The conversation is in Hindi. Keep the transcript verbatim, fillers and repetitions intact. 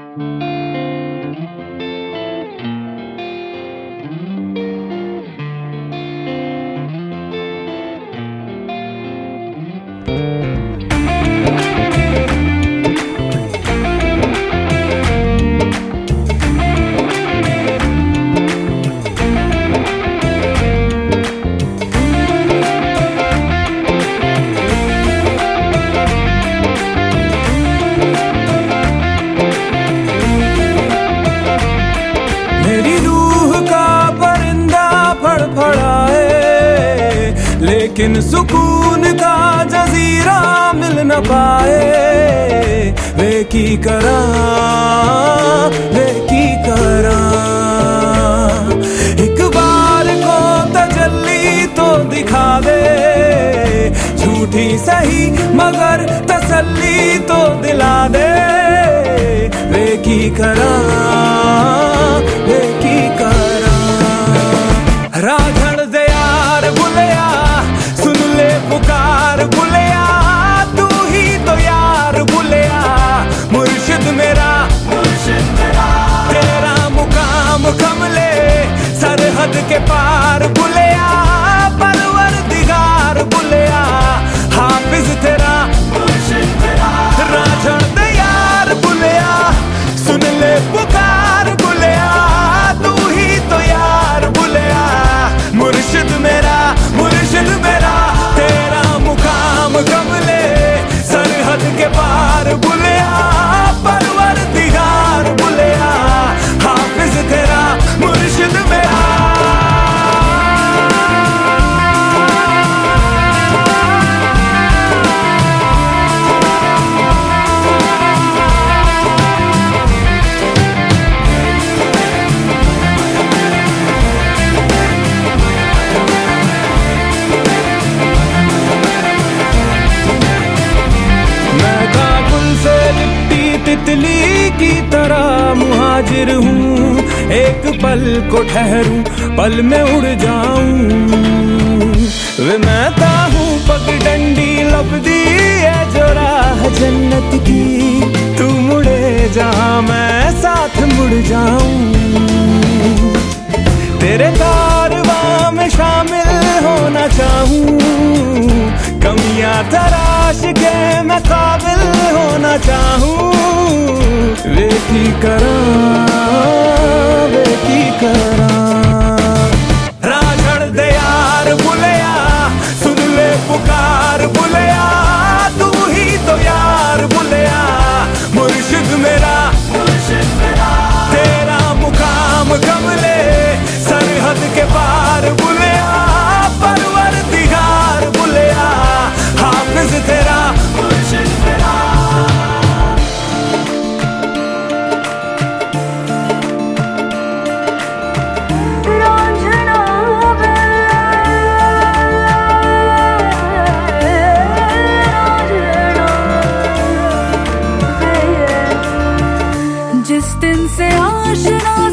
लेकिन सुकून का जजीरा मिल न पाए। वे की करा वे की करा एक बार को तजल्ली तो दिखा दे, झूठी सही मगर तसल्ली तो दिला दे। वे की करा वे की करा राधड़ दे यार बुलिया, सुन ले पुकार बुलिया, तू ही तो यार बुलिया। मुर्शिद मेरा मुर्शिद मेरा तेरा मुकाम कमले सरहद के पार बुलिया। परवरदिगार बुलिया हाफिज तेरा मुर्शिद मेरा राधड़ दे यार बुलिया, सुन ले पुकार बुलिया, तू ही तो यार बुलिया। मुर्शिद मेरा मुर्शिद मेरा तेरा मुकाम कमले सरहद के पार बुलिया। परवरदिगार बुलिया हाफिज तेरा मुर्शिद मेरा। तितली की तरह मुहाजिर हूँ, एक पल को ठहरूं पल में उड़ जाऊं। वे मैं हूँ पगडंडी लपदी है जो राह जन्नत की, तू मुड़े जहाँ मैं साथ मुड़ जाऊं। तेरे कारवां में शामिल होना चाहूं, कमियां तराश के मैं काबिल होना चाहूं। वे की करा वे की करा राधड़ दे यार बुलिया, सुन ले पुकार बुलिया, तू ही तो यार बुलिया। मुर्शिद मेरा मुर्शिद मेरा तेरा मुकाम कमले सरहद के पार बुलिया। परवरदिगार बुलिया हाफिज तेरा मुर्शिद मेरा। जिस दिन से आशना